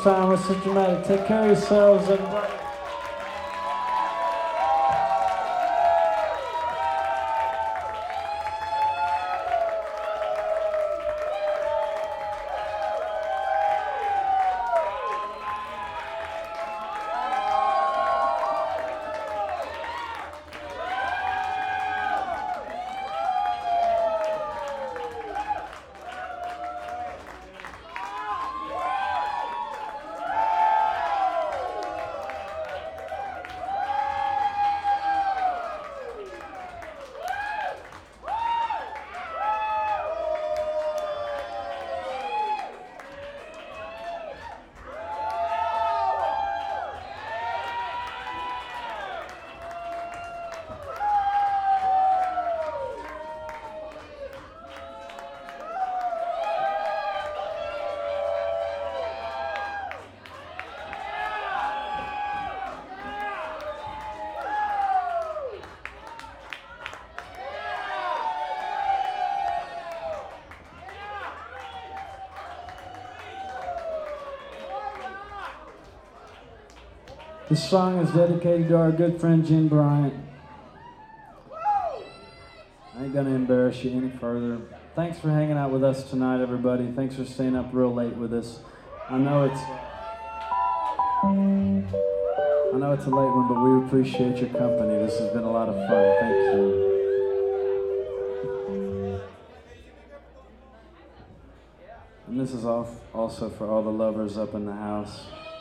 next time with Systematic. Take care of yourselves, everybody. This song is dedicated to our good friend Jen Bryant. I ain't gonna embarrass you any further. Thanks for hanging out with us tonight, everybody. Thanks for staying up real late with us. I know it's a late one, but we appreciate your company. This has been a lot of fun. Thank you. And this is also for all the lovers up in the house.